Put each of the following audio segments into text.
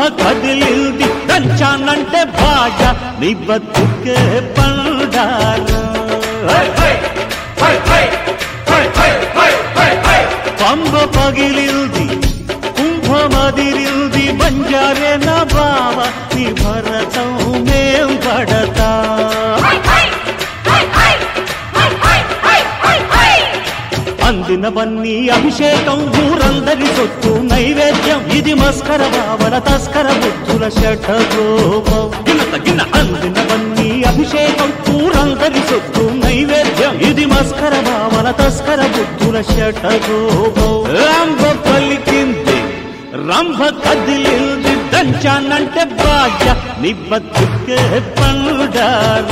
కదిలింది దంచానంటే బాగా నీ బతుకే పండాల పంబ పగిలింది కుంభమదిరింది బంజారే నా బావ నీ భరతం మేం పడతా అందినవన్నీ అభిషేకం ఊరందరి సొత్తు నైవేద్యం ఇది మస్కర బావల తస్కర బుద్ధుల శఠగోపం అందినవన్నీ అభిషేకం ఊరందరి సొత్తు నైవేద్యం ఇది మస్కర బావల తస్కర బుద్ధుల శఠగోపం రంభ పలికింది రంభ కదిలింది దంచానంటే బాజ నీ బతుకే పండాల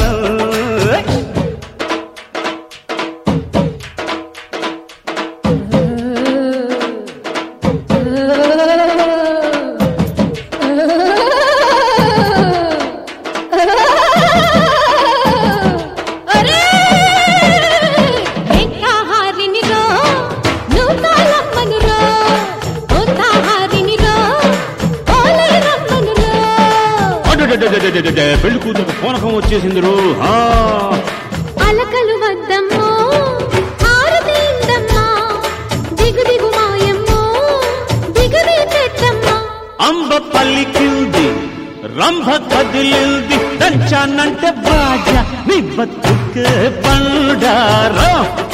పెళ్లి కూతురు పూనకం వచ్చేసింది రో అలకలు వద్దమ్మో హారతిందమ్మా దిగు దిగు మాయమ్మో దిగుది తెద్దమ్మా అంబ పల్లికింది రంభ కదిలింది దంచానంటే బాజ నీ బతుకే పండారా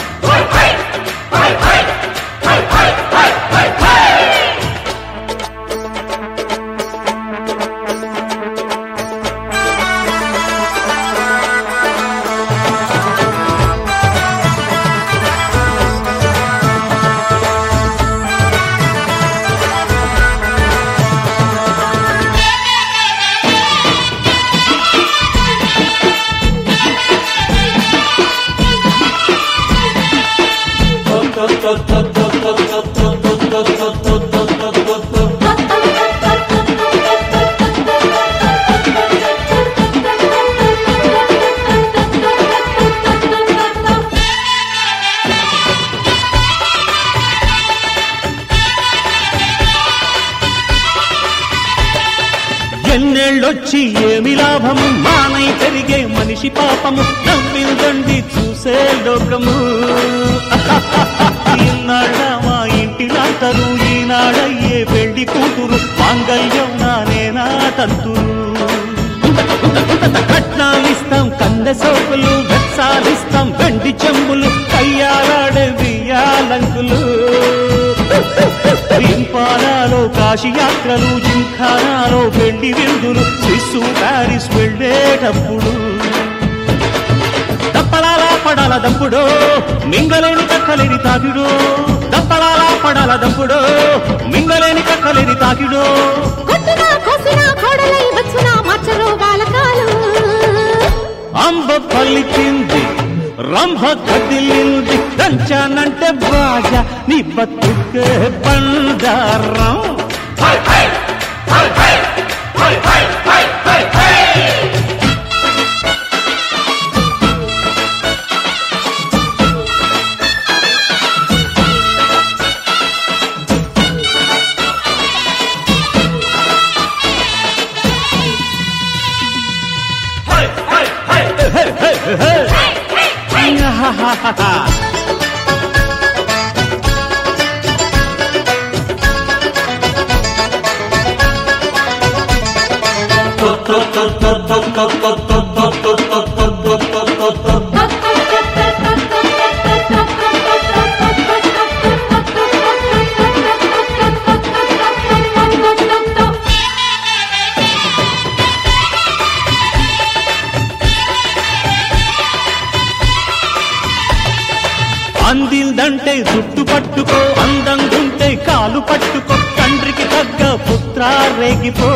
ఎన్నేళ్ళొచ్చి ఏమి లాభము మానై పెరిగే మనిషి పాపము నవ్విందండి చూసే లోకము ఈనాళ్ళ మా ఇంటిలాంతరు ఈనాడయ్యే పెళ్లి కూతురు మాంగళ్యం నానేనా తంతురు కట్నాలిస్తాం కంద సోకులు వెచ్చాలిస్తాం వెండి చెంబులు కయ్యాలాడే బియ్యాలంకులు ఇంపాలాలో కాశీయాత్రలు జింఖానాలో పెళ్లి విందులు స్విస్సు ప్యారిస్ వెళ్ళేటప్పుడు దప్పలాల పడాల దంపుడో మింగలేని కక్కలేని తాకిడో దప్పలాల పడాల దంపుడో మింగలేని కక్కలేని తాకిడో అంబ పలికింది రంభ కదిలింది దంచానంటే బాజ నీ బతుకే పండారం అందిందంటే జుట్టు పట్టుకో అందంగుంటే కాలు పట్టుకో తండ్రికి తగ్గ పుత్ర రేగిపో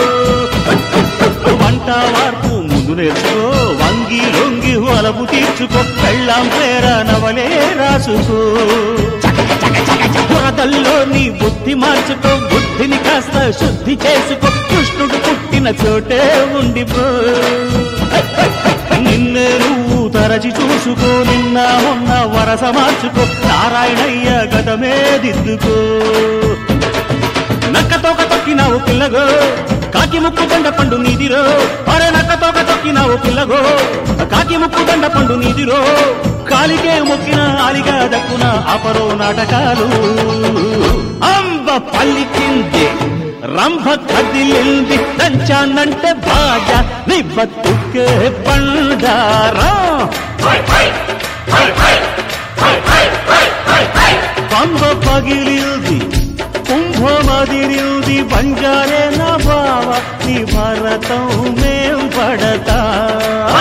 వంట వార్పు ముందు నేర్చుకో వంగి లొంగి వలపు తీర్చుకో పెళ్ళాం పేర నవలే రాసుకో బురదల్లో నీ బుద్ధి మార్చుకో బుద్ధిని కాస్త శుద్ధి చేసుకో కృష్ణుడు పుట్టిన చోటే ఉండిపో నిన్నే నువ్వు తరచి చూసుకో నిన్న మొన్న వరస మార్చుకో నారాయణయ్య గతమే దిద్దుకో నక్కతోక తొక్కినావు పిల్లగో కాకి ముక్కు దండ పండు నీదిరో అరే నక్కతోక తొక్కినావు పిల్లగో కాకి ముక్కు దండ పండు నీదిరో కాలికే మొక్కిన ఆలిగా దక్కున అపరో నాటకాలు అంబ పల్లికింది రంభ కదిలింది దంచానంటే బాజా నీ బతుకే బండారా పంబ పగిలింది కుంభమదిరింది బంజారే నా బావ నీ భరతం మేం పడతా